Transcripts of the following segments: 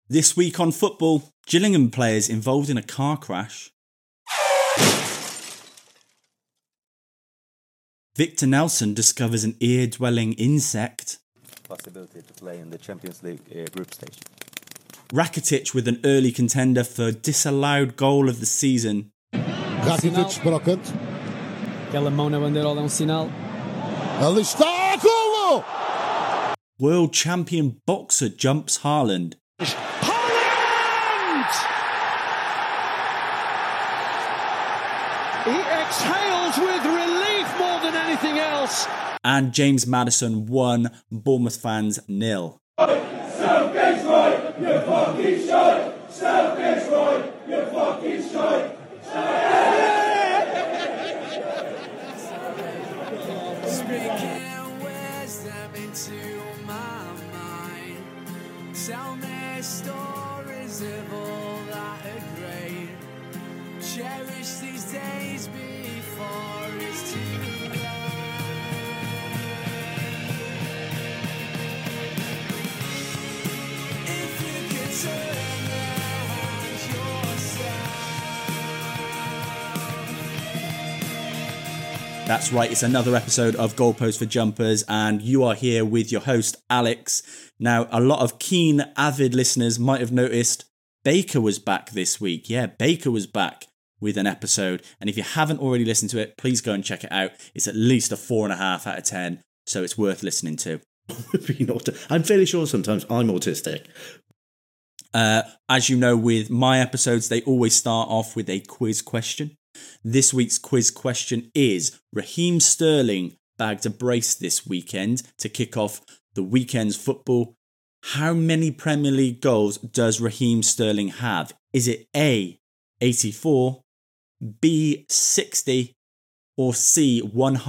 This week on football, Gillingham players involved in a car crash. Victor Nelson discovers an ear-dwelling insect. Possibility to play in the Champions League group stage. Rakitic with an early contender for disallowed goal of the season. Rakitic para o canto. Aquela mão na bandeira, sinal. Ali está, golo! World champion boxer jumps Haaland. Haaland! He exhales with relief more than anything else. And James Maddison 1, Bournemouth fans 0. Southgate's right, you fucking shite. Southgate's right, you fucking shite. Speaking wisdom into my mind. Tell me stories of all that are great. Cherish these days before it's too late. If you could turn around yourself. That's right, it's another episode of Goalpost for Jumpers, and you are here with your host, Alex. Now, a lot of keen, avid listeners might have noticed Baker was back this week. Yeah, Baker was back with an episode, and if you haven't already listened to it, please go and check it out. It's at least a 4.5 out of 10, so it's worth listening to. I'm fairly sure sometimes I'm autistic. As you know, with my episodes, they always start off with a quiz question. This week's quiz question is, Raheem Sterling bagged a brace this weekend to kick off the weekend's football. How many Premier League goals does Raheem Sterling have? Is it A, 84, B, 60, or C,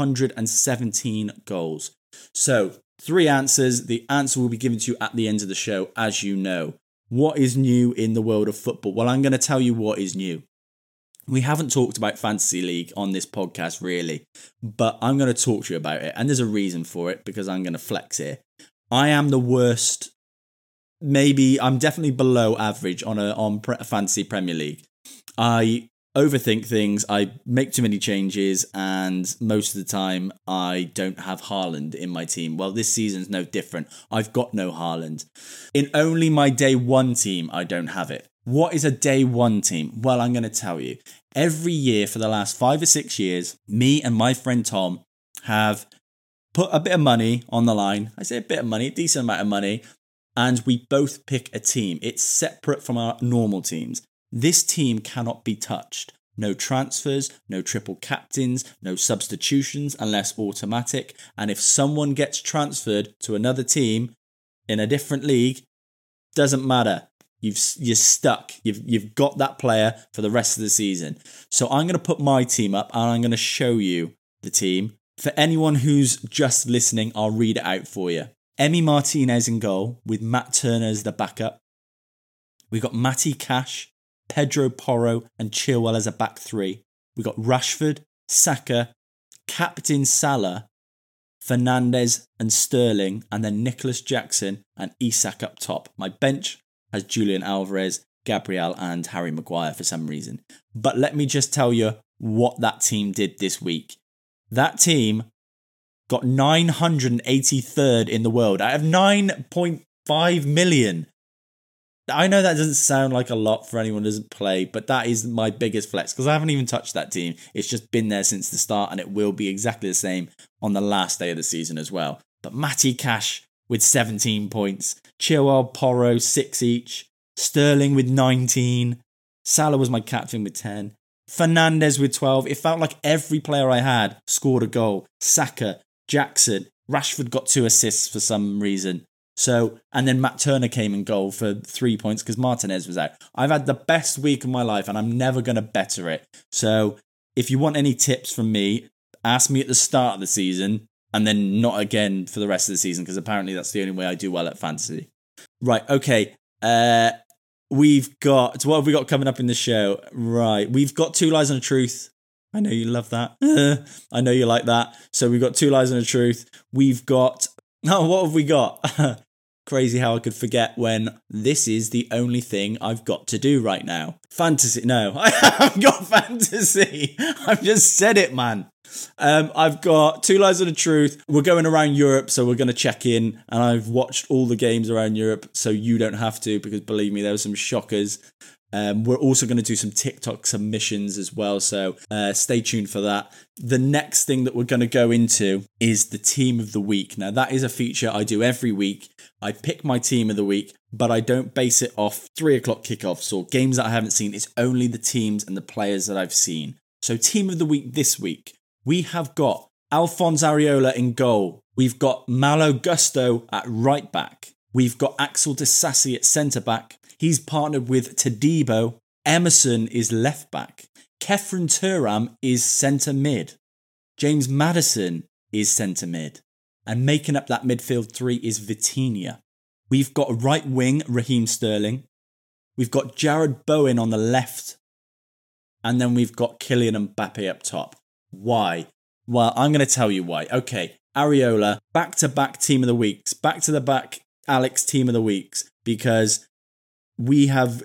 117 goals? So, 3 answers. The answer will be given to you at the end of the show, as you know. What is new in the world of football? Well, I'm going to tell you what is new. We haven't talked about Fantasy League on this podcast, really, but I'm going to talk to you about it, and there's a reason for it, because I'm going to flex here. I am the worst. Maybe I'm definitely below average on Fantasy Premier League. I overthink things, I make too many changes, and most of the time I don't have Haaland in my team. Well, this season's no different. I've got no Haaland. In only my day one team, I don't have it. What is a day one team? Well, I'm going to tell you. Every year for the last 5 or 6 years, me and my friend Tom have put a bit of money on the line. I say a bit of money, a decent amount of money, and we both pick a team. It's separate from our normal teams. This team cannot be touched. No transfers, no triple captains, no substitutions unless automatic. And if someone gets transferred to another team in a different league, doesn't matter. You're stuck. You've got that player for the rest of the season. So I'm going to put my team up and I'm going to show you the team. For anyone who's just listening, I'll read it out for you. Emi Martinez in goal with Matt Turner as the backup. We've got Matty Cash, Pedro Porro and Chilwell as a back three. We've got Rashford, Saka, Captain Salah, Fernandes and Sterling, and then Nicholas Jackson and Isak up top. My bench has Julian Alvarez, Gabriel and Harry Maguire for some reason. But let me just tell you what that team did this week. That team got 983rd in the world out of 9.5 million. I know that doesn't sound like a lot for anyone who doesn't play, but that is my biggest flex because I haven't even touched that team. It's just been there since the start and it will be exactly the same on the last day of the season as well. But Matty Cash with 17 points, Chilwell, Porro 6 each, Sterling with 19, Salah was my captain with 10, Fernandes with 12. It felt like every player I had scored a goal. Saka, Jackson, Rashford got 2 assists for some reason. So, and then Matt Turner came in goal for 3 points because Martinez was out. I've had the best week of my life and I'm never going to better it. So, if you want any tips from me, ask me at the start of the season and then not again for the rest of the season because apparently that's the only way I do well at fantasy. Right, okay. We've got, what have we got coming up in the show? Right, we've got 2 Lies and a Truth. I know you love that. I know you like that. So we've got 2 Lies and a Truth. We've got, what have we got? Crazy how I could forget when this is the only thing I've got to do right now. Fantasy. No, I haven't got fantasy. I've just said it, man. I've got 2 Lies and a Truth. We're going around Europe, so we're going to check in. And I've watched all the games around Europe, so you don't have to, because believe me, there were some shockers. We're also going to do some TikTok submissions as well, so stay tuned for that. The next thing that we're going to go into is the Team of the Week. Now, that is a feature I do every week. I pick my Team of the Week, but I don't base it off 3 o'clock kickoffs or games that I haven't seen. It's only the teams and the players that I've seen. So Team of the Week this week, we have got Alphonse Areola in goal. We've got Malo Gusto at right back. We've got Axel Disasi at centre back. He's partnered with Tadibo. Emerson is left back. Kefren Turam is centre mid. James Maddison is centre mid. And making up that midfield 3 is Vitinha. We've got right wing Raheem Sterling. We've got Jared Bowen on the left. And then we've got Kylian Mbappe up top. Why? Well, I'm going to tell you why. Okay, Areola, back-to-back Team of the Weeks. Back-to-the-back Alex Team of the Weeks. Because we have...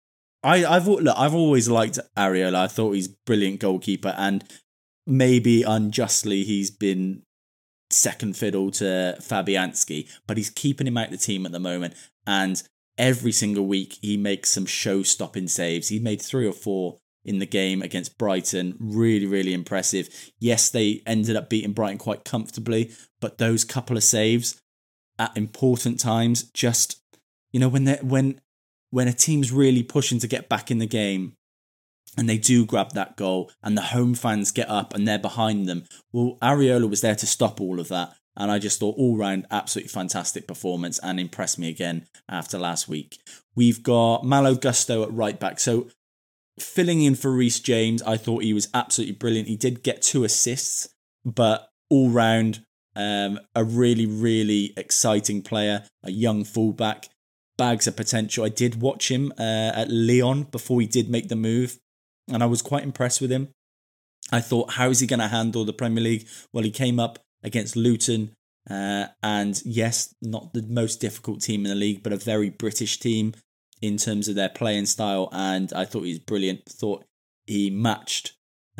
I've always liked Areola. I thought he's a brilliant goalkeeper. And maybe unjustly, he's been second fiddle to Fabianski. But he's keeping him out of the team at the moment. And every single week, he makes some show-stopping saves. He made 3 or 4 in the game against Brighton. Really, really impressive. Yes, they ended up beating Brighton quite comfortably, but those couple of saves at important times, just, you know, when a team's really pushing to get back in the game and they do grab that goal and the home fans get up and they're behind them, well, Areola was there to stop all of that. And I just thought all round absolutely fantastic performance and impressed me again after last week. We've got Malo Gusto at right back. So filling in for Reece James, I thought he was absolutely brilliant. He did get 2 assists, but all round, a really, really exciting player, a young fullback, bags of potential. I did watch him at Lyon before he did make the move, and I was quite impressed with him. I thought, how is he going to handle the Premier League? Well, he came up against Luton, and yes, not the most difficult team in the league, but a very British team in terms of their playing style, and I thought he was brilliant. Thought he matched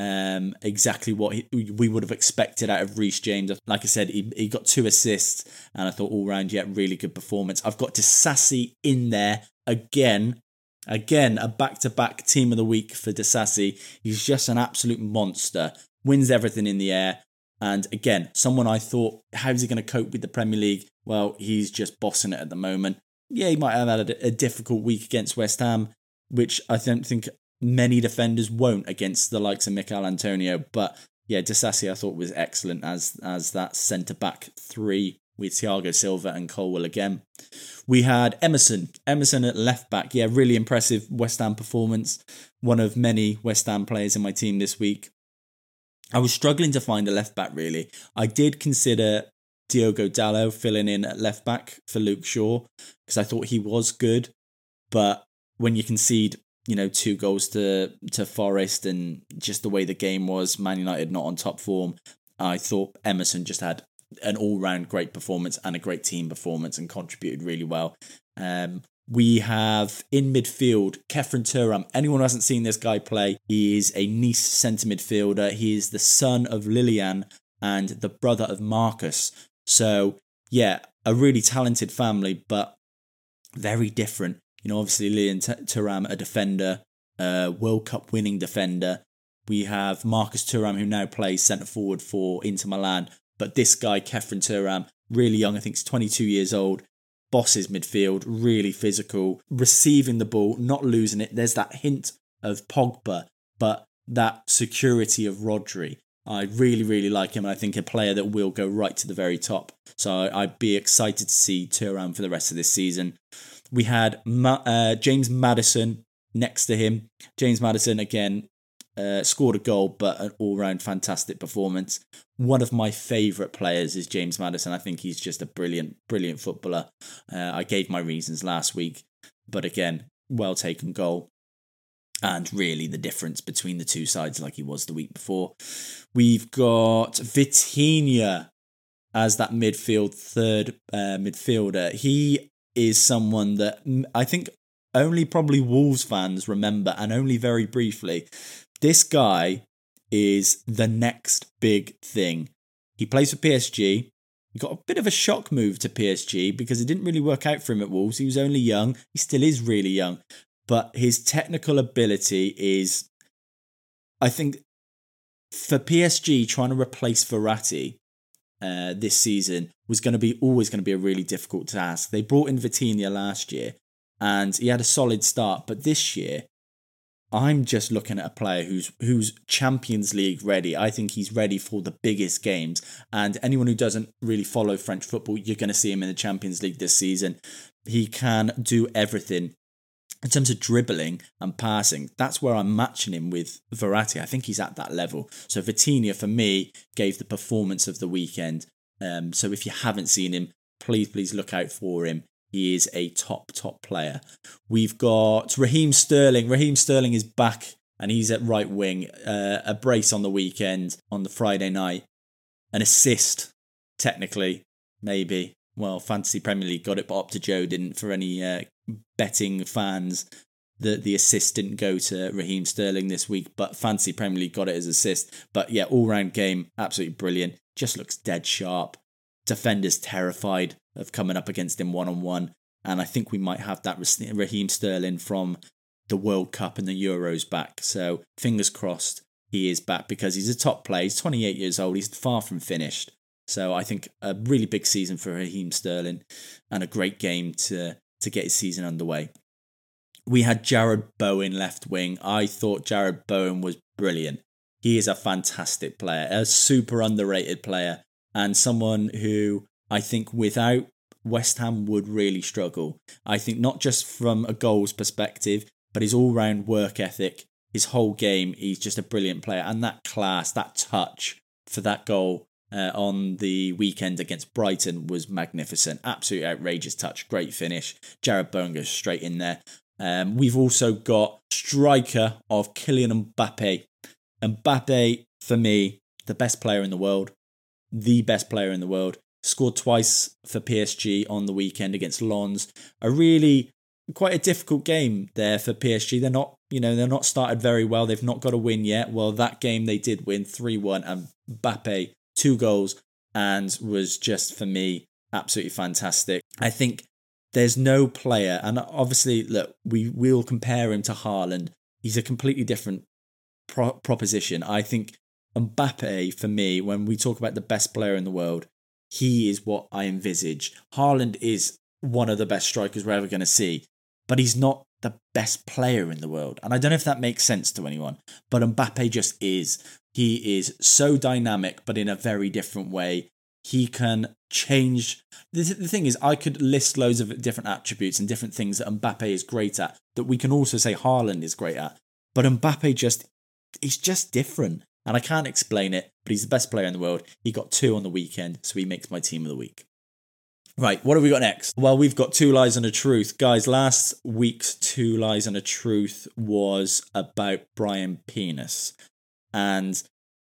exactly what we would have expected out of Reece James. Like I said, he got 2 assists, and I thought all round, yeah, really good performance. I've got Disasi in there again, a back-to-back Team of the Week for Disasi. He's just an absolute monster, wins everything in the air, and again, someone I thought, how's he going to cope with the Premier League? Well, he's just bossing it at the moment. Yeah, he might have had a difficult week against West Ham, which I don't think many defenders won't against the likes of Mikel Antonio. But yeah, Disasi I thought was excellent as that centre-back 3 with Thiago Silva and Colwill again. We had Emerson at left-back. Yeah, really impressive West Ham performance. One of many West Ham players in my team this week. I was struggling to find a left-back, really. I did consider Diogo Dalot filling in at left back for Luke Shaw because I thought he was good, but when you concede, 2 goals to Forest and just the way the game was, Man United not on top form, I thought Emerson just had an all-round great performance and a great team performance and contributed really well. We have in midfield Kefren Turam. Anyone who hasn't seen this guy play, he is a Nice centre midfielder. He is the son of Lilian and the brother of Marcus. So, yeah, a really talented family, but very different. Obviously, Lilian Thuram, a defender, World Cup winning defender. We have Marcus Thuram, who now plays centre forward for Inter Milan. But this guy, Kefren Turam, really young, I think he's 22 years old, bosses midfield, really physical, receiving the ball, not losing it. There's that hint of Pogba, but that security of Rodri. I really, really like him, and I think a player that will go right to the very top. So I'd be excited to see Thuram for the rest of this season. We had James Maddison next to him. James Maddison, again, scored a goal, but an all-round fantastic performance. One of my favourite players is James Maddison. I think he's just a brilliant, brilliant footballer. I gave my reasons last week, but again, well-taken goal. And really the difference between the two sides like he was the week before. We've got Vitinha as that third midfielder. He is someone that I think only probably Wolves fans remember, and only very briefly. This guy is the next big thing. He plays for PSG. He got a bit of a shock move to PSG because it didn't really work out for him at Wolves. He was only young. He still is really young. But his technical ability is, I think, for PSG trying to replace Verratti this season was always going to be a really difficult task. They brought in Vitinha last year and he had a solid start. But this year, I'm just looking at a player who's Champions League ready. I think he's ready for the biggest games. And anyone who doesn't really follow French football, you're going to see him in the Champions League this season. He can do everything. In terms of dribbling and passing, that's where I'm matching him with Verratti. I think he's at that level. So Vitinha, for me, gave the performance of the weekend. So if you haven't seen him, please look out for him. He is a top player. We've got Raheem Sterling. Raheem Sterling is back and he's at right wing. A brace on the weekend, on the Friday night. An assist, technically, maybe. Well, Fantasy Premier League got it, but Opta Joe didn't. For any betting fans, the assist didn't go to Raheem Sterling this week, but Fantasy Premier League got it as assist. But yeah, all-round game, absolutely brilliant. Just looks dead sharp. Defenders terrified of coming up against him one-on-one. And I think we might have that Raheem Sterling from the World Cup and the Euros back. So fingers crossed he is back because he's a top player. He's 28 years old. He's far from finished. So I think a really big season for Raheem Sterling and a great game to get his season underway. We had Jared Bowen left wing. I thought Jared Bowen was brilliant. He is a fantastic player, a super underrated player, and someone who I think without West Ham would really struggle. I think not just from a goals perspective, but his all-round work ethic, his whole game, he's just a brilliant player. And that class, that touch for that goal on the weekend against Brighton was magnificent. Absolutely outrageous touch. Great finish. Jared Bowen goes straight in there. We've also got striker of Kylian Mbappe. Mbappe, for me, the best player in the world. The best player in the world. Scored twice for PSG on the weekend against Lens. A really quite a difficult game there for PSG. They're not started very well. They've not got a win yet. Well, that game they did win 3-1, and Mbappe 2 goals and was just, for me, absolutely fantastic. I think there's no player, and obviously, look, we'll compare him to Haaland. He's a completely different proposition. I think Mbappe, for me, when we talk about the best player in the world, he is what I envisage. Haaland is one of the best strikers we're ever going to see, but he's not the best player in the world. And I don't know if that makes sense to anyone, but Mbappe just is. He is so dynamic, but in a very different way. He can change. The thing is, I could list loads of different attributes and different things that Mbappe is great at, that we can also say Haaland is great at. But Mbappe he's just different. And I can't explain it, but he's the best player in the world. He got 2 on the weekend, so he makes my team of the week. Right, what have we got next? Well, we've got 2 Lies and a Truth. Guys, last week's 2 Lies and a Truth was about Brian Penis. And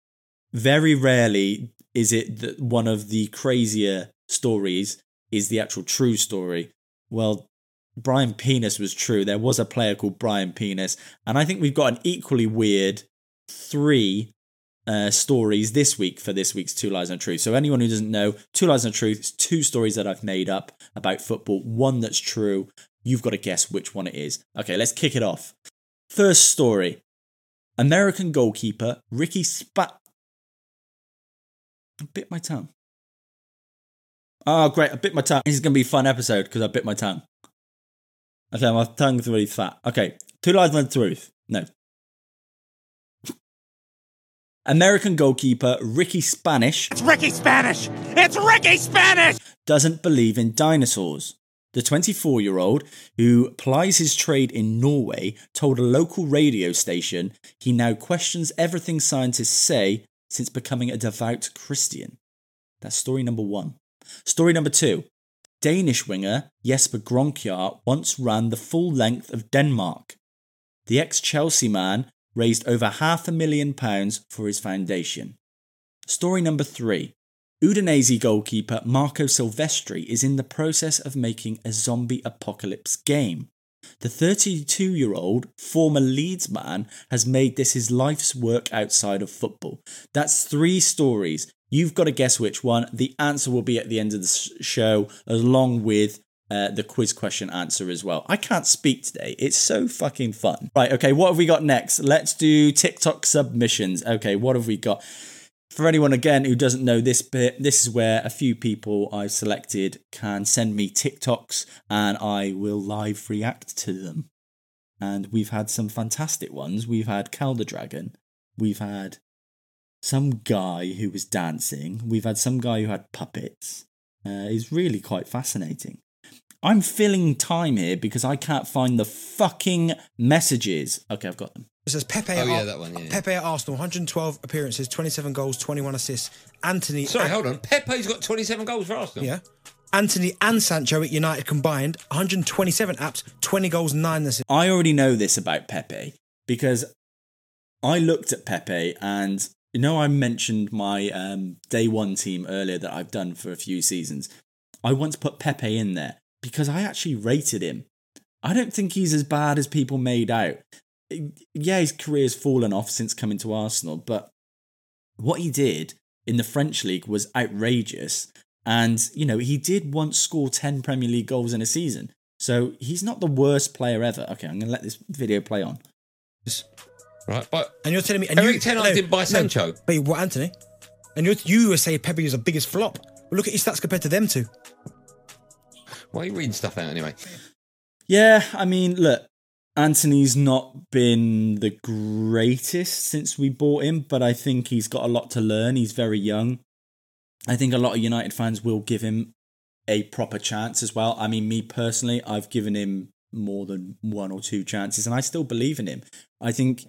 very rarely is it that one of the crazier stories is the actual true story. Well, Brian Penis was true. There was a player called Brian Penis. And I think we've got an equally weird 3 stories this week for this week's 2 Lies and a Truth. So anyone who doesn't know, 2 Lies and a Truth is 2 stories that I've made up about football. One that's true. You've got to guess which one it is. Okay, let's kick it off. First story. American goalkeeper Ricky I bit my tongue. Oh, great. I bit my tongue. This is going to be a fun episode because I bit my tongue. Okay, my tongue's really fat. Okay, 2 Lies and a Truth. No. American goalkeeper Ricky Spanish. It's Ricky Spanish! It's Ricky Spanish! Doesn't believe in dinosaurs. The 24-year-old, who plies his trade in Norway, told a local radio station he now questions everything scientists say since becoming a devout Christian. That's story number 1. Story number 2. Danish winger Jesper Grønkjær once ran the full length of Denmark. The ex-Chelsea man raised over £500,000 for his foundation. Story number 3. Udinese goalkeeper Marco Silvestri is in the process of making a zombie apocalypse game. The 32-year-old former Leeds man has made this his life's work outside of football. That's 3 stories. You've got to guess which one. The answer will be at the end of the show, along with the quiz question answer as well. I can't speak today. It's so fucking fun. Right, okay, what have we got next? Let's do TikTok submissions. Okay, what have we got? For anyone, again, who doesn't know this bit, this is where a few people I've selected can send me TikToks and I will live react to them. And we've had some fantastic ones. We've had Calder Dragon. We've had some guy who was dancing. We've had some guy who had puppets. It's really quite fascinating. I'm filling time here because I can't find the fucking messages. Okay, I've got them. It says Pepe. That one. Yeah. Pepe at Arsenal, 112 appearances, 27 goals, 21 assists. Anthony. Sorry, hold on. Pepe's got 27 goals for Arsenal. Yeah. Anthony and Sancho at United combined, 127 apps, 20 goals, 9 assists. I already know this about Pepe because I looked at Pepe and I mentioned my day one team earlier that I've done for a few seasons. I once put Pepe in there because I actually rated him. I don't think he's as bad as people made out. Yeah, his career's fallen off since coming to Arsenal, but what he did in the French league was outrageous. And, he did once score 10 Premier League goals in a season. So he's not the worst player ever. Okay, I'm going to let this video play on. Right, but... And you're telling me... Eric Ten Hag didn't buy Sancho. But what, Anthony? And you were saying Pepe was the biggest flop. Well, look at his stats compared to them two. Why are you reading stuff out anyway? Yeah, I mean, look, Anthony's not been the greatest since we bought him, but I think he's got a lot to learn. He's very young. I think a lot of United fans will give him a proper chance as well. I mean, me personally, I've given him more than 1 or 2 chances, and I still believe in him. I think,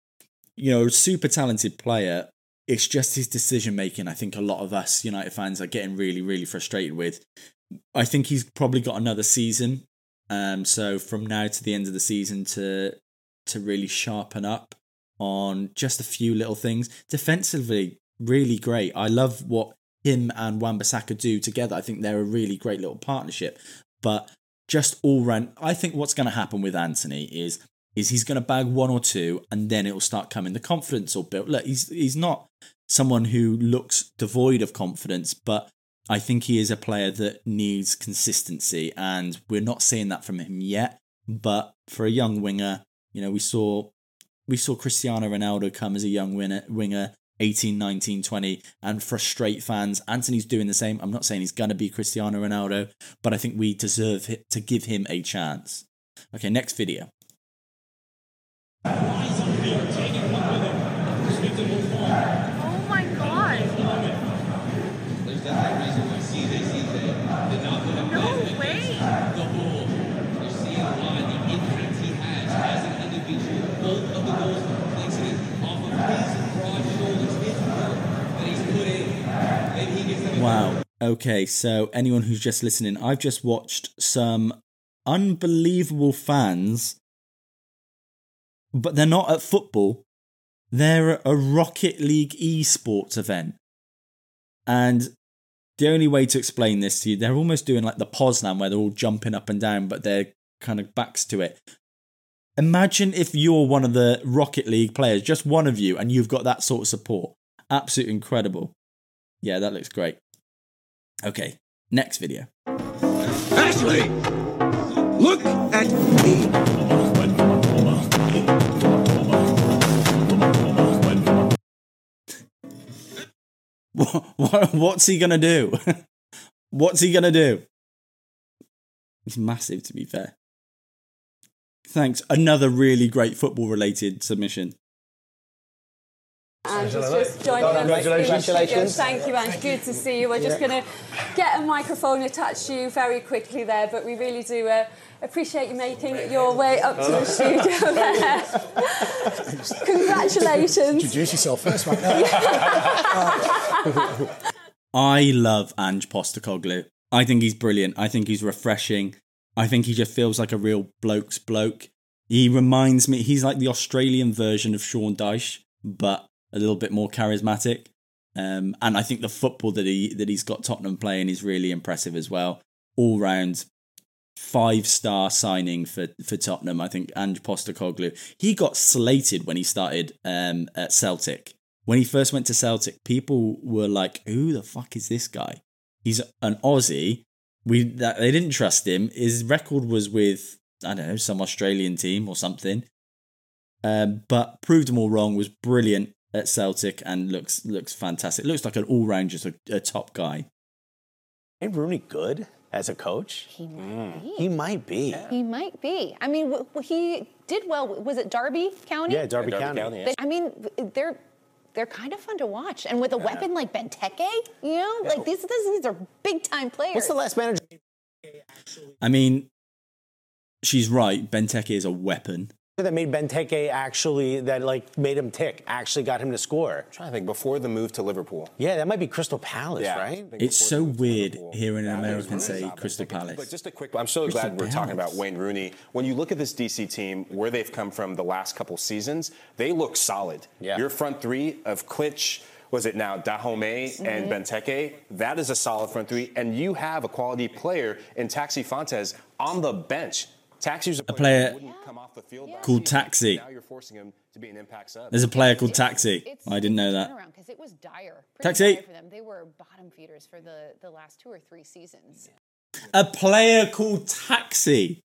a super talented player. It's just his decision-making. I think a lot of us United fans are getting really, really frustrated with. I think he's probably got another season. So from now to the end of the season to really sharpen up on just a few little things. Defensively, really great. I love what him and Wan-Bissaka do together. I think they're a really great little partnership. But just all round, I think what's going to happen with Anthony is he's going to bag 1 or 2 and then it will start coming. The confidence will build. Look, he's not someone who looks devoid of confidence, but I think he is a player that needs consistency, and we're not seeing that from him yet. But for a young winger, we saw Cristiano Ronaldo come as a young winger, 18, 19, 20, and frustrate fans. Anthony's doing the same. I'm not saying he's going to be Cristiano Ronaldo, but I think we deserve to give him a chance. Okay, next video. Oh my God. No way. Wow. Okay, so anyone who's just listening, I've just watched some unbelievable fans, but they're not at football. They're at a Rocket League esports event. And the only way to explain this to you, they're almost doing like the Poznan where they're all jumping up and down, but they're kind of backs to it. Imagine if you're one of the Rocket League players, just one of you, and you've got that sort of support. Absolutely incredible. Yeah, that looks great. Okay, next video. Ashley, look at me. What's he going to do? What's he going to do? He's massive, to be fair. Thanks. Another really great football-related submission. And just joining us. Congratulations. Thank you, Ange. Good to see you. We're just going to get a microphone attached to you very quickly there, but we really do appreciate you making your way up to the studio there. Congratulations. Introduce yourself first, mate. I love Ange Postecoglou. I think he's brilliant. I think he's refreshing. I think he just feels like a real bloke's bloke. He reminds me, he's like the Australian version of Sean Dyche, but a little bit more charismatic. And I think the football that he's got Tottenham playing is really impressive as well. All round 5-star signing for Tottenham. I think Ange Postecoglou, he got slated when he started at Celtic. When he first went to Celtic, people were like, "Who the fuck is this guy? He's an Aussie." They didn't trust him. His record was with, I don't know, some Australian team or something. But proved them all wrong. Was brilliant at Celtic and looks fantastic. Looks like an all-round, just a top guy. Ain't Rooney good as a coach? He might be. He might be. He might be. I mean, he did well. Was it Derby County? Yeah, Derby County. Yeah. I mean, they're kind of fun to watch. And with a weapon like Benteke, like these are big-time players. What's the last manager? I mean, she's right. Benteke is a weapon. That made Benteke made him tick, actually got him to score. I'm trying to think, before the move to Liverpool. Yeah, that might be Crystal Palace, right? It's so weird hearing an American say Crystal Palace. But just a quick, I'm so glad we're talking about Wayne Rooney. When you look at this DC team, where they've come from the last couple seasons, they look solid. Yeah. Your front three of Klitsch, was it now Dahomey and Benteke? That is a solid front three. And you have a quality player in Taxi Fontes on the bench. Taxi's a player called Taxi. Now you're forcing him to be an impact sub. There's a player called Taxi. I didn't know that. Because it was dire. Taxi. Dire for them. They were bottom feeders for the last 2 or 3 seasons. A player called Taxi.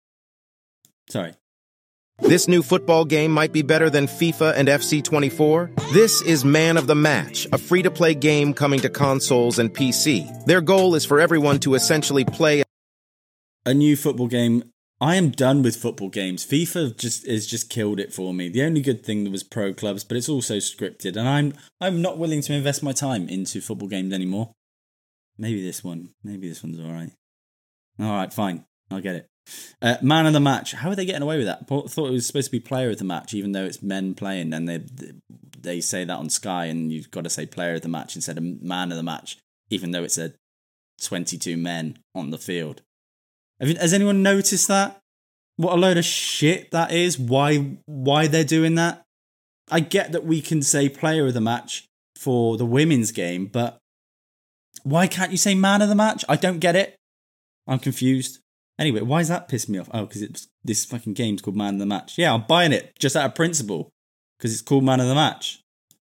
Sorry. This new football game might be better than FIFA and FC 24. This is Man of the Match, a free-to-play game coming to consoles and PC. Their goal is for everyone to essentially play a new football game. I am done with football games. FIFA has just killed it for me. The only good thing was pro clubs, but it's also scripted, and I'm not willing to invest my time into football games anymore. Maybe this one's all right. All right, fine, I'll get it. Man of the match. How are they getting away with that? I thought it was supposed to be player of the match, even though it's men playing, and they say that on Sky, and you've got to say player of the match instead of man of the match, even though it's 22 men on the field. Has anyone noticed that? What a load of shit that is. Why they're doing that? I get that we can say player of the match for the women's game, but why can't you say man of the match? I don't get it. I'm confused. Anyway, why does that piss me off? Oh, because this fucking game's called Man of the Match. Yeah, I'm buying it just out of principle because it's called Man of the Match.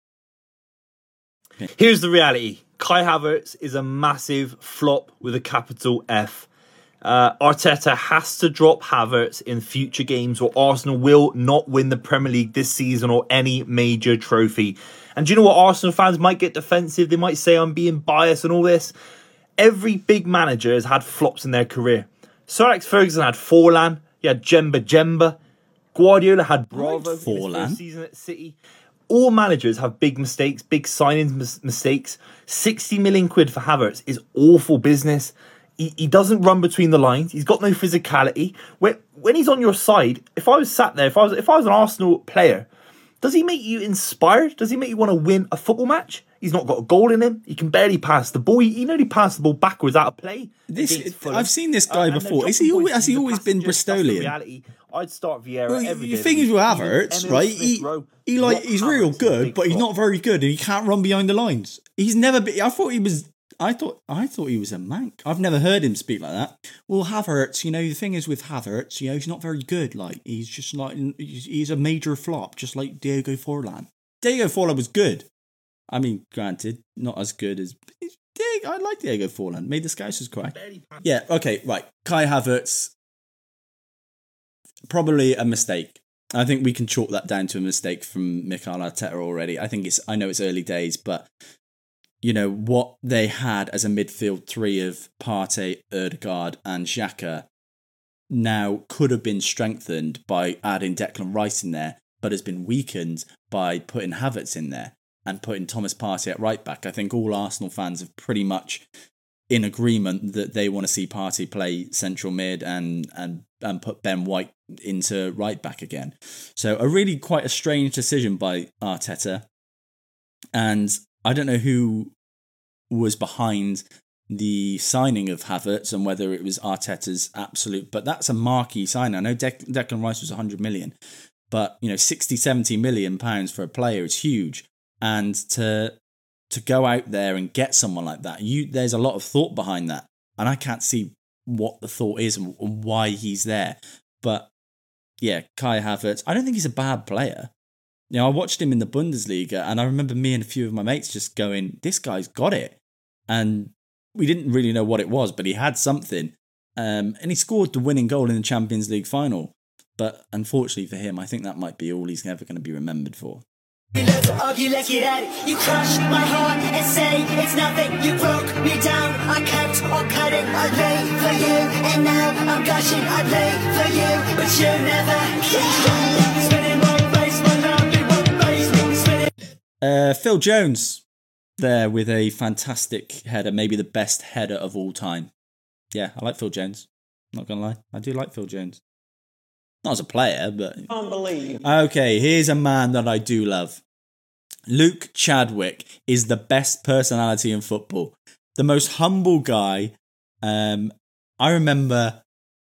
Okay. Here's the reality. Kai Havertz is a massive flop with a capital F. Arteta has to drop Havertz in future games or Arsenal will not win the Premier League this season or any major trophy. And do you know what? Arsenal fans might get defensive. They might say I'm being biased and all this. Every big manager has had flops in their career. Sir Alex Ferguson had Forlan. He had Jemba. Guardiola had Bravo in his first season at City. All managers have big mistakes, big signings mistakes. 60 million quid for Havertz is awful business. He doesn't run between the lines. He's got no physicality. When he's on your side, if I was sat there, if I was an Arsenal player, does he make you inspired? Does he make you want to win a football match? He's not got a goal in him. He can barely pass the ball. He only passed the ball backwards out of play. I've seen this guy before. Has he always been Bristolian? Reality. I'd start Vieira every day. The thing is with Havertz, right? He's real good, but he's not very good, and he can't run behind the lines. He's never been. I thought he was a mank. I've never heard him speak like that. Well, Havertz, the thing is with Havertz, he's not very good. Like he's just like he's a major flop, just like Diego Forlan. Diego Forlan was good. I mean, granted, not as good as I like Diego Forlan. Made the Scousers cry. Yeah. Okay. Right. Kai Havertz. Probably a mistake. I think we can chalk that down to a mistake from Mikel Arteta already. I know it's early days, but what they had as a midfield three of Partey, Ødegaard and Xhaka now could have been strengthened by adding Declan Rice in there, but has been weakened by putting Havertz in there and putting Thomas Partey at right back. I think all Arsenal fans are pretty much in agreement that they want to see Partey play central mid and put Ben White into right back again. So quite a strange decision by Arteta. And I don't know who was behind the signing of Havertz and whether it was Arteta's absolute, but that's a marquee sign. I know Declan Rice was 100 million, but 60, 70 million pounds for a player is huge. And to to go out there and get someone like that, there's a lot of thought behind that. And I can't see what the thought is and why he's there. But yeah, Kai Havertz, I don't think he's a bad player. You know, I watched him in the Bundesliga and I remember me and a few of my mates just going, this guy's got it. And we didn't really know what it was, but he had something. And he scored the winning goal in the Champions League final. But unfortunately for him, I think that might be all he's ever going to be remembered for. Let's argue, let's get at it. You crushed my heart and say it's nothing. You broke me down. I kept on cutting. I lay for you, and now I'm gushing. I lay for you, but you never came. Spinning my face, my love, you won't face me. Spinning. Phil Jones there with a fantastic header, maybe the best header of all time. Yeah, I like Phil Jones. Not gonna lie, I do like Phil Jones. Not as a player, but... Can't believe. Okay, here's a man that I do love. Luke Chadwick is the best personality in football. The most humble guy. I remember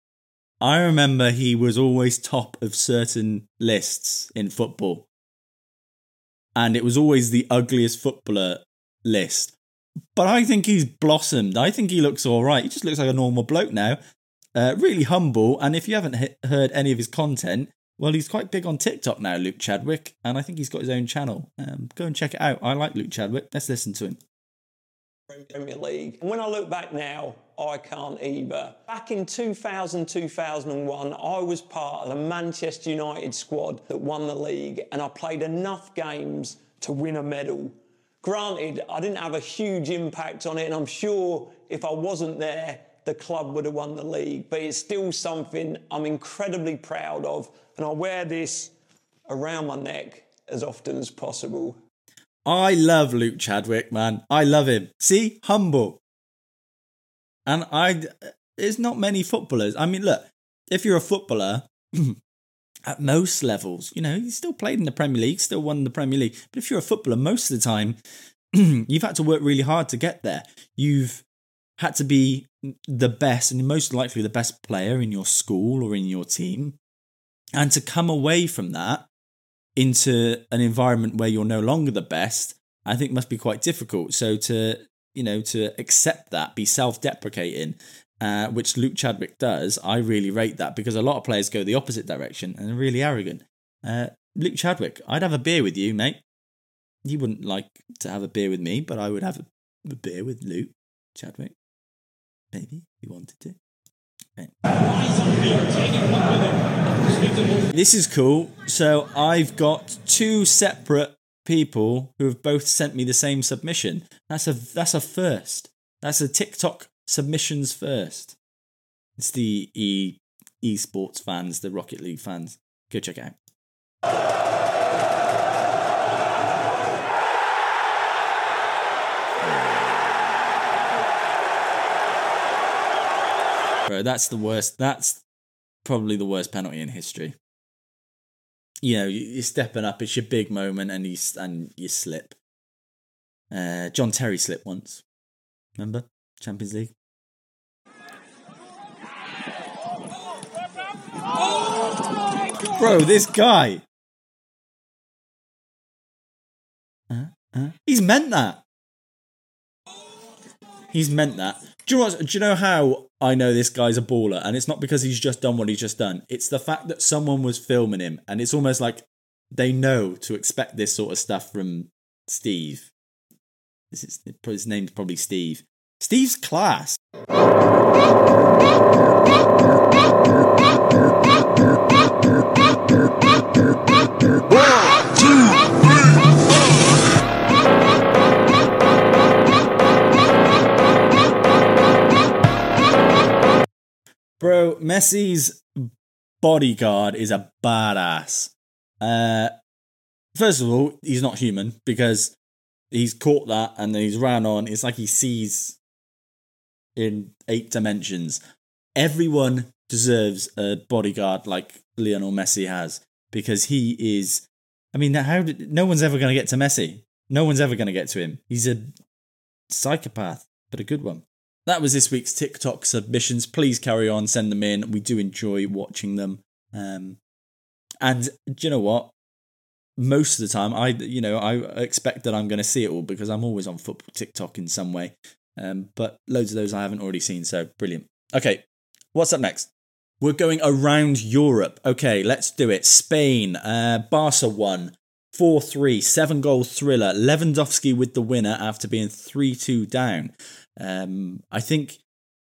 he was always top of certain lists in football. And it was always the ugliest footballer list. But I think he's blossomed. I think he looks all right. He just looks like a normal bloke now. Really humble, and if you haven't heard any of his content, well, he's quite big on TikTok now, Luke Chadwick, and I think he's got his own channel. Go and check it out. I like Luke Chadwick. Let's listen to him. Premier League. And when I look back now, I can't either. Back in 2000, 2001, I was part of the Manchester United squad that won the league, and I played enough games to win a medal. Granted, I didn't have a huge impact on it, and I'm sure if I wasn't there, the club would have won the league, but it's still something I'm incredibly proud of, and I wear this around my neck as often as possible. I love Luke Chadwick, man. I love him. See? Humble. And there's not many footballers. I mean, look, if you're a footballer, at most levels, you know, he's still played in the Premier League, still won the Premier League, but if you're a footballer, most of the time, you've had to work really hard to get there. You've had to be the best and most likely the best player in your school or in your team. And to come away from that into an environment where you're no longer the best, I think must be quite difficult. So to accept that, be self-deprecating, which Luke Chadwick does, I really rate that, because a lot of players go the opposite direction and are really arrogant. Luke Chadwick, I'd have a beer with you, mate. You wouldn't like to have a beer with me, but I would have a beer with Luke Chadwick. Maybe he wanted to. Right. This is cool. So I've got two separate people who have both sent me the same submission. That's a first. That's a TikTok submissions first. It's the esports fans, the Rocket League fans. Go check it out. Bro, that's the worst. That's probably the worst penalty in history. You know, you're stepping up. It's your big moment, and you slip. John Terry slipped once. Remember? Champions League. Bro, this guy. He's meant that. He's meant that. Do you know how I know this guy's a baller? And it's not because he's just done what he's just done. It's the fact that someone was filming him. And it's almost like they know to expect this sort of stuff from Steve. His name's probably Steve. Steve's class. Bro, Messi's bodyguard is a badass. First of all, he's not human because he's caught that and then he's ran on. It's like he sees in 8 dimensions. Everyone deserves a bodyguard like Lionel Messi has, because he is... I mean, no one's ever going to get to Messi. No one's ever going to get to him. He's a psychopath, but a good one. That was this week's TikTok submissions. Please carry on, send them in. We do enjoy watching them. And do you know what? most of the time, I expect that I'm going to see it all because I'm always on football TikTok in some way. But loads of those I haven't already seen, so brilliant. Okay, what's up next? We're going around Europe. Okay, let's do it. Spain, Barca won 4-3, 7-goal thriller. Lewandowski with the winner after being 3-2 down. I think,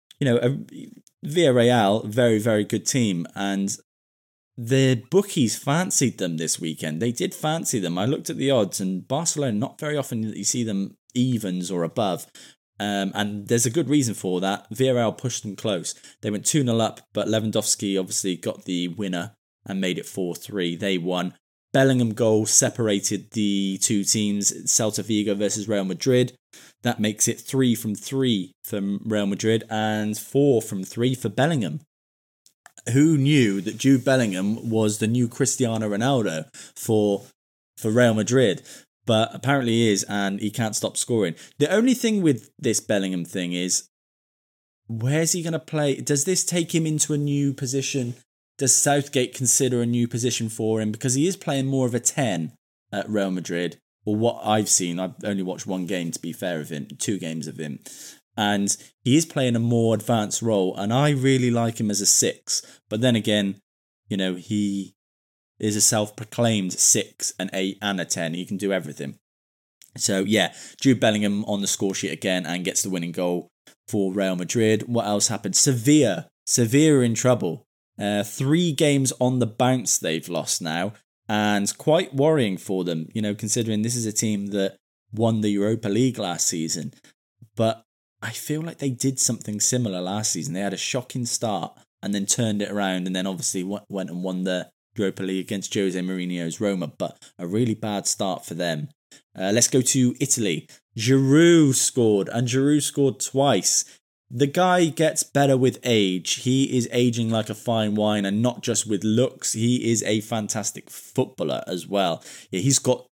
Villarreal, very, very good team. And the bookies fancied them this weekend. They did fancy them. I looked at the odds, and Barcelona, not very often that you see them evens or above. And there's a good reason for that. Villarreal pushed them close. They went 2-0 up, but Lewandowski obviously got the winner and made it 4-3. They won. Bellingham goal separated the two teams, Celta Vigo versus Real Madrid. That makes it 3 from 3 for Real Madrid and 4 from 3 for Bellingham. Who knew that Jude Bellingham was the new Cristiano Ronaldo for Real Madrid? But apparently he is, and he can't stop scoring. The only thing with this Bellingham thing is, where's he going to play? Does this take him into a new position? Does Southgate consider a new position for him? Because he is playing more of a 10 at Real Madrid, or what I've seen. I've only watched one game, to be fair, of him, 2 games of him. And he is playing a more advanced role, and I really like him as a 6. But then again, he is a self-proclaimed 6, an 8 and a 10. He can do everything. So yeah, Jude Bellingham on the score sheet again and gets the winning goal for Real Madrid. What else happened? Sevilla are in trouble. 3 games on the bounce they've lost now, and quite worrying for them, considering this is a team that won the Europa League last season. But I feel like they did something similar last season. They had a shocking start and then turned it around, and then obviously went and won the Europa League against Jose Mourinho's Roma, but a really bad start for them. Let's go to Italy. Giroud scored, and Giroud scored twice. The guy gets better with age. He is aging like a fine wine, and not just with looks. He is a fantastic footballer as well. Yeah, he's got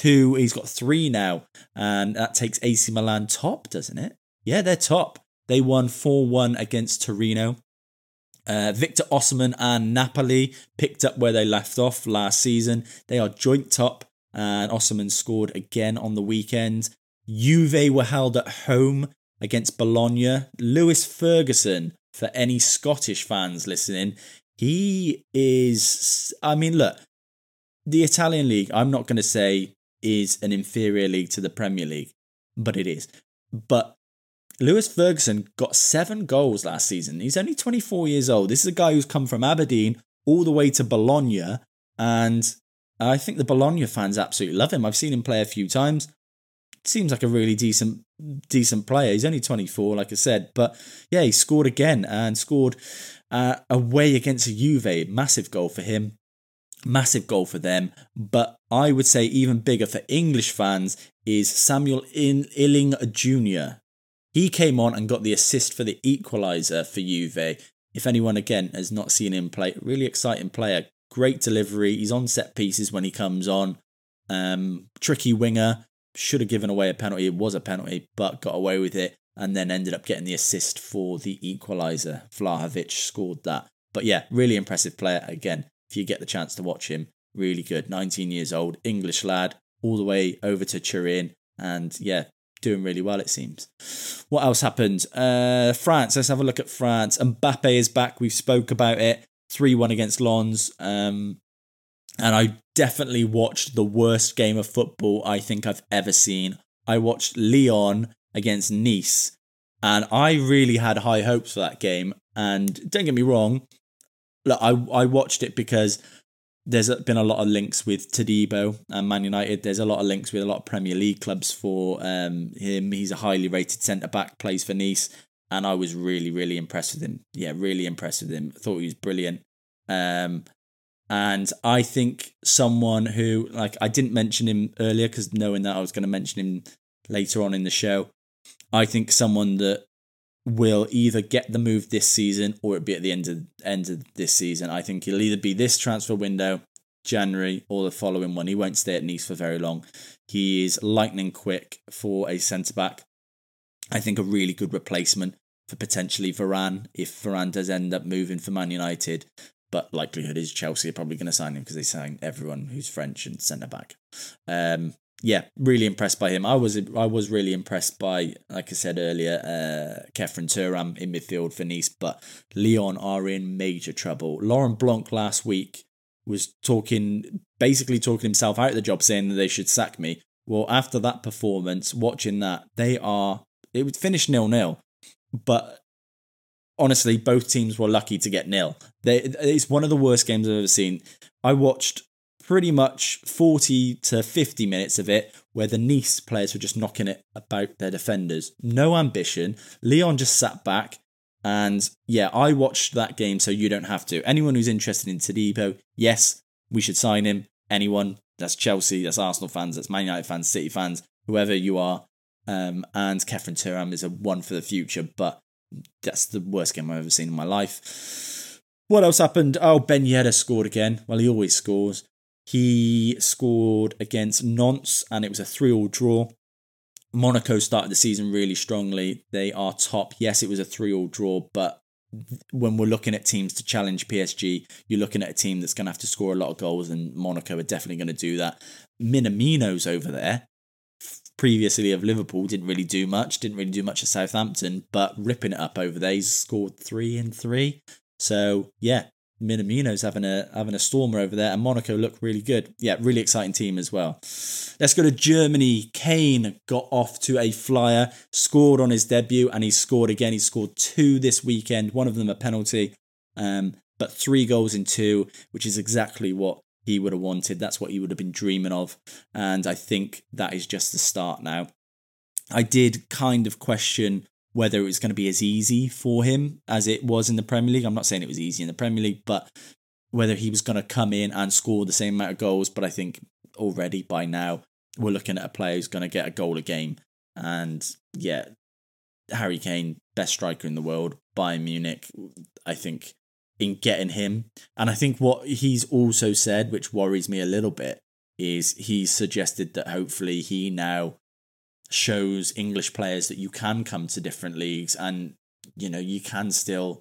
3 now, and that takes AC Milan top, doesn't it? Yeah, they're top. They won 4-1 against Torino. Victor Osimhen and Napoli picked up where they left off last season. They are joint top, and Osimhen scored again on the weekend. Juve were held at home against Bologna. Lewis Ferguson, for any Scottish fans listening, he is... look, the Italian league, I'm not going to say is an inferior league to the Premier League, but it is. But Lewis Ferguson got 7 goals last season. He's only 24 years old. This is a guy who's come from Aberdeen all the way to Bologna, and I think the Bologna fans absolutely love him. I've seen him play a few times. Seems like a really decent player. He's only 24, like I said, but yeah, he scored again and scored away against Juve. Massive goal for him. Massive goal for them. But I would say even bigger for English fans is Samuel Illing Jr. He came on and got the assist for the equaliser for Juve. If anyone, again, has not seen him play, really exciting player. Great delivery. He's on set pieces when he comes on. Tricky winger. Should have given away a penalty. It was a penalty, but got away with it. And then ended up getting the assist for the equaliser. Vlahovic scored that. But yeah, really impressive player. Again, if you get the chance to watch him, really good. 19 years old, English lad, all the way over to Turin. And yeah, doing really well, it seems. What else happened? France. Let's have a look at France. Mbappe is back. We spoke about it. 3-1 against Lens. And I definitely watched the worst game of football I think I've ever seen. I watched Lyon against Nice, and I really had high hopes for that game. And don't get me wrong, look, I watched it because there's been a lot of links with Todibo and Man United. There's a lot of links with a lot of Premier League clubs for him. He's a highly rated centre-back, plays for Nice, and I was really, really impressed with him. Yeah, really impressed with him. I thought he was brilliant. And I think someone who, I didn't mention him earlier because knowing that I was going to mention him later on in the show, I think someone that will either get the move this season or it'll be at the end of this season. I think he'll either be this transfer window, January, or the following one. He won't stay at Nice for very long. He is lightning quick for a centre-back. I think a really good replacement for potentially Varane if Varane does end up moving for Man United. but likelihood is Chelsea are probably going to sign him because they sign everyone who's French and centre back. Yeah, really impressed by him. I was really impressed by, like I said earlier, Khéphren Thuram in midfield for Nice, but Lyon are in major trouble. Laurent Blanc last week was basically talking himself out of the job, saying that they should sack me. Well, after that performance, watching that, it would finish 0-0, but honestly, both teams were lucky to get 0. It's one of the worst games I've ever seen. I watched pretty much 40 to 50 minutes of it where the Nice players were just knocking it about their defenders. No ambition. Lyon just sat back. And yeah, I watched that game so you don't have to. Anyone who's interested in Todibo, yes, we should sign him. Anyone, that's Chelsea, that's Arsenal fans, that's Man United fans, City fans, whoever you are. And Khéphren Thuram is a one for the future, but that's the worst game I've ever seen in my life. What else happened? Oh, Ben Yedder scored again. Well, he always scores. He scored against Nantes and it was a 3-3 draw. Monaco started the season really strongly. They are top. Yes, it was a 3-3 draw, but when we're looking at teams to challenge PSG, you're looking at a team that's going to have to score a lot of goals, and Monaco are definitely going to do that. Minamino's over there, previously of Liverpool, didn't really do much at Southampton, but ripping it up over there. He's scored 3 in 3. So, yeah, Minamino's having a stormer over there, and Monaco look really good. Yeah, really exciting team as well. Let's go to Germany. Kane got off to a flyer, scored on his debut, and he scored again. He scored 2 this weekend, one of them a penalty, but 3 goals in 2, which is exactly what he would have wanted. That's what he would have been dreaming of, and I think that is just the start now. I did kind of question whether it was going to be as easy for him as it was in the Premier League. I'm not saying it was easy in the Premier League, but whether he was going to come in and score the same amount of goals. But I think already by now, we're looking at a player who's going to get a goal a game. And yeah, Harry Kane, best striker in the world, Bayern Munich, I think, in getting him. And I think what he's also said, which worries me a little bit, is he's suggested that hopefully he now shows English players that you can come to different leagues and, you know, you can still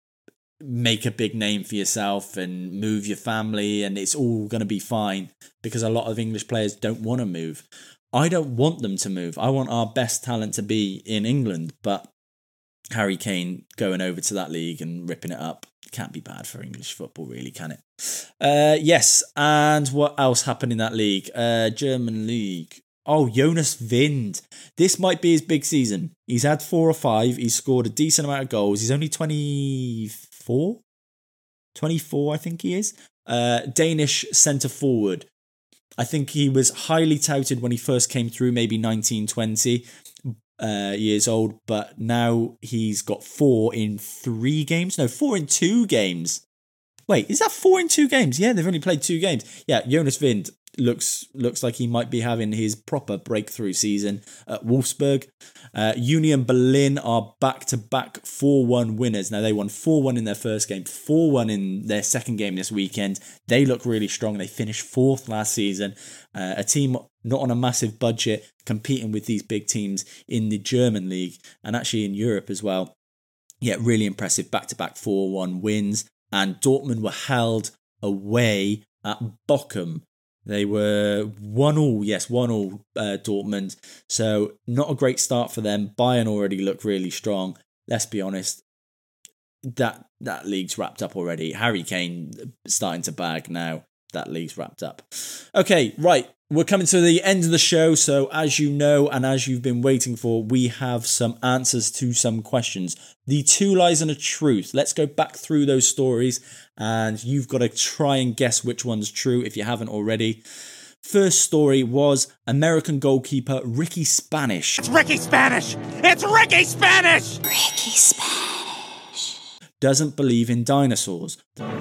make a big name for yourself and move your family, and it's all going to be fine, because a lot of English players don't want to move. I don't want them to move. I want our best talent to be in England, but Harry Kane going over to that league and ripping it up can't be bad for English football, really, can it? Yes, and what else happened in that league? German league. Oh, Jonas Wind. This might be his big season. He's had 4 or 5. He's scored a decent amount of goals. He's only 24? 24, I think he is. Danish centre forward. I think he was highly touted when he first came through, maybe 19, 20 years old. But now he's got 4 in 3 games. No, 4 in 2 games. Wait, is that 4 in 2 games? Yeah, they've only played 2 games. Yeah, Jonas Wind looks like he might be having his proper breakthrough season at Wolfsburg. Union Berlin are back-to-back 4-1 winners. Now, they won 4-1 in their first game, 4-1 in their second game this weekend. They look really strong. They finished 4th last season. A team not on a massive budget, competing with these big teams in the German league and actually in Europe as well. Yeah, really impressive back-to-back 4-1 wins. And Dortmund were held away at Bochum. They were 1-1, yes, 1-1 Dortmund. So not a great start for them. Bayern already look really strong. Let's be honest, that league's wrapped up already. Harry Kane starting to bag now. That league's wrapped up. Okay, right. We're coming to the end of the show. So as you know, and as you've been waiting for, we have some answers to some questions. The 2 lies and a truth. Let's go back through those stories, and you've got to try and guess which one's true if you haven't already. First story was American goalkeeper Ricky Spanish. It's Ricky Spanish! It's Ricky Spanish! Ricky Spanish doesn't believe in dinosaurs.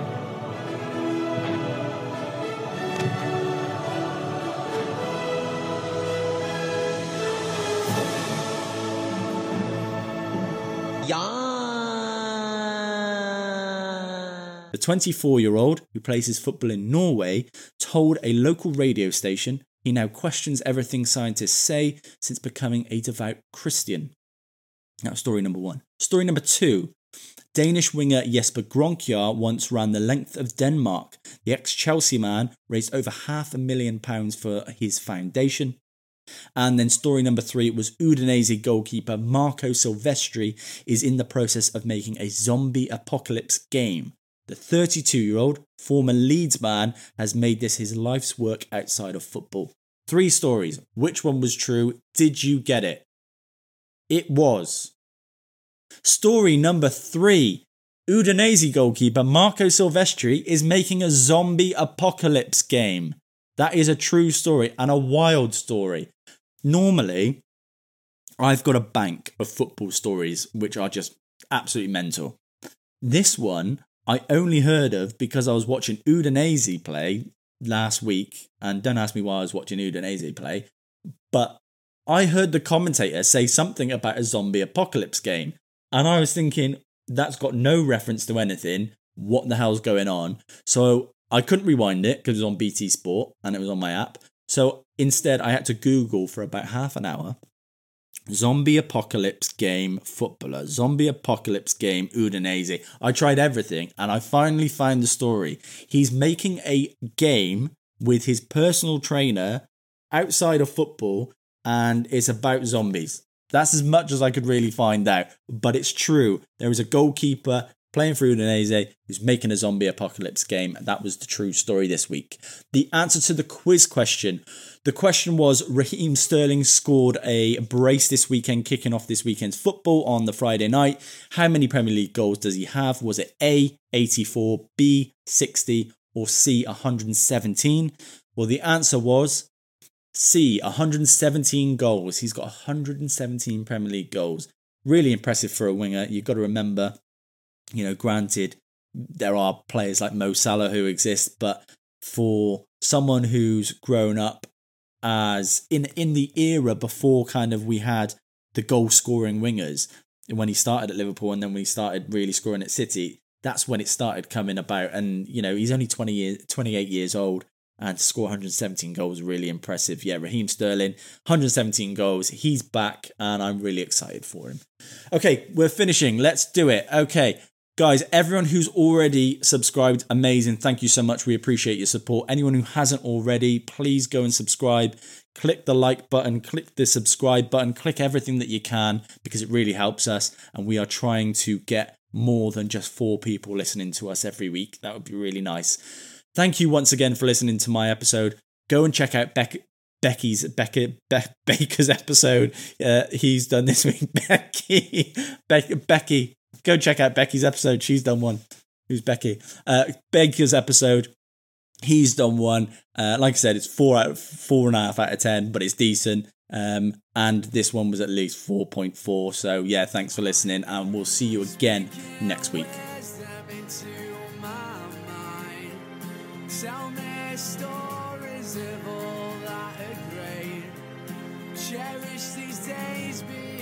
The 24-year-old, who plays his football in Norway, told a local radio station he now questions everything scientists say since becoming a devout Christian. That was story number 1. Story number 2. Danish winger Jesper Grønkjær once ran the length of Denmark. The ex-Chelsea man raised over £500,000 for his foundation. And then story number 3 was Udinese goalkeeper Marco Silvestri is in the process of making a zombie apocalypse game. The 32-year-old former Leeds man has made this his life's work outside of football. 3 stories. Which one was true? Did you get it? It was. Story number 3. Udinese goalkeeper Marco Silvestri is making a zombie apocalypse game. That is a true story and a wild story. Normally, I've got a bank of football stories which are just absolutely mental. This one I only heard of because I was watching Udinese play last week, and don't ask me why I was watching Udinese play, but I heard the commentator say something about a zombie apocalypse game, and I was thinking, that's got no reference to anything. What the hell's going on? So I couldn't rewind it because it was on BT Sport and it was on my app. So instead, I had to Google for about half an hour. Zombie apocalypse game footballer. Zombie apocalypse game Udinese. I tried everything and I finally found the story. He's making a game with his personal trainer outside of football and it's about zombies. That's as much as I could really find out. But it's true. There is a goalkeeper playing for Udinese who's making a zombie apocalypse game. That was the true story this week. The answer to the quiz question. The question was, Raheem Sterling scored a brace this weekend, kicking off this weekend's football on the Friday night. How many Premier League goals does he have? Was it A, 84, B, 60, or C, 117? Well, the answer was C, 117 goals. He's got 117 Premier League goals. Really impressive for a winger. You've got to remember, granted, there are players like Mo Salah who exist, but for someone who's grown up as in the era before kind of we had the goal scoring wingers, when he started at Liverpool and then when he started really scoring at City, that's when it started coming about. And, he's only 28 years old. And to score 117 goals, really impressive. Yeah, Raheem Sterling, 117 goals. He's back and I'm really excited for him. Okay, we're finishing. Let's do it. Okay, guys, everyone who's already subscribed, amazing. Thank you so much. We appreciate your support. Anyone who hasn't already, please go and subscribe. Click the like button, click the subscribe button, click everything that you can because it really helps us. And we are trying to get more than just 4 people listening to us every week. That would be really nice. Thank you once again for listening to my episode. Go and check out Baker's episode. He's done this week. Becky. Go check out Becky's episode. She's done one. Who's Becky? Baker's episode. He's done one. Like I said, it's 4.5 out of 10, but it's decent. And this one was at least 4.4. So yeah, thanks for listening, and we'll see you again next week. Tell me stories of all that are great. Cherish these days.